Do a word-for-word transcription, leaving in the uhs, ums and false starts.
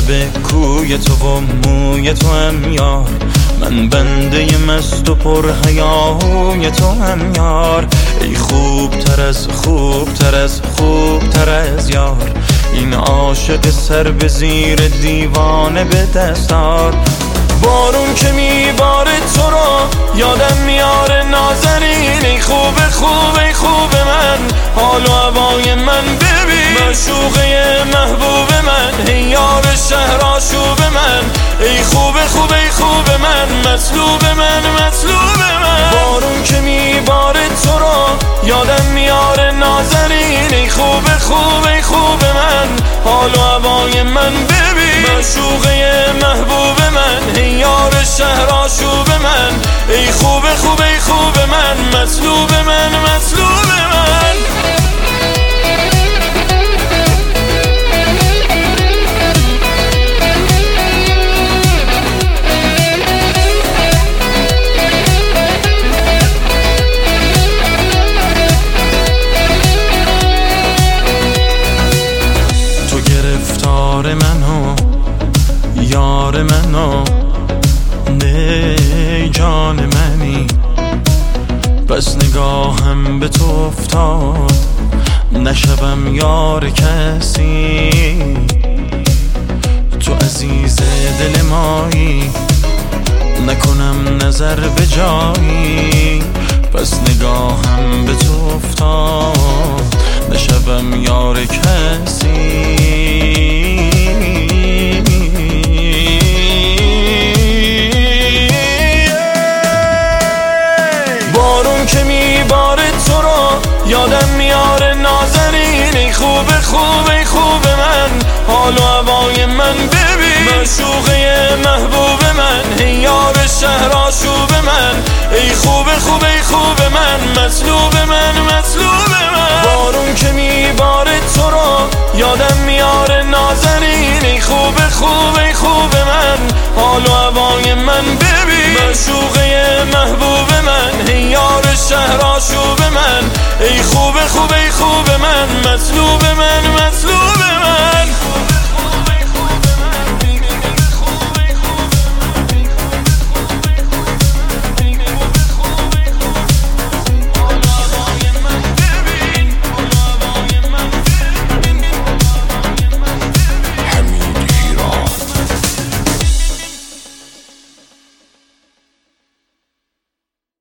لب کوی تو و موی تو هم یار، من بنده مست و پر حیای تو هم یار. ای خوب تر از خوب تر از خوب تر از یار، این عاشق سر به زیر دیوانه به دستار. بارون که میباره تو رو یادم میاره نازنین، ای خوب خوب ای خوب من، حال و هوای من ببین، معشوقه محبوب من، ای یار شهر آشوب من، ای خوب خوب ای خوب من، مطلوب من مطلوب من. بارون که میباره تو رو یادم میاره نازنین، ای خوب خوب ای خوب من، حال و هوای من ببین، معشوقه محبوب من، ای یار شهر آشوب من، ای خوب خوب ای خوب من، مطلوب من مطلوب من. تو گرفتار منو یار منو، ای جان منی، بس نگاهم به تو افتاد نشوم یار کسی. تو عزیز دل مایی، نکنم نظر به جایی، بس نگاهم به تو افتاد نشوم یار کسی. که میباره تو رو یادم میاره نازنین، ای خوب خوب ای خوب من، حال و هوای من ببین، معشوقه محبوب من، ای یار شهر آشوب من، ای خوب خوب ای خوب من، مطلوب من مطلوب من. بارون که میباره تو رو یادم میاره نازنین، ای خوب خوب ای خوب من، حال و هوای من ببین، معشوقه محبوب من، ای یار شهر آشوب من، ای خوب خوب ای خوب من، مطلوب من مطلوب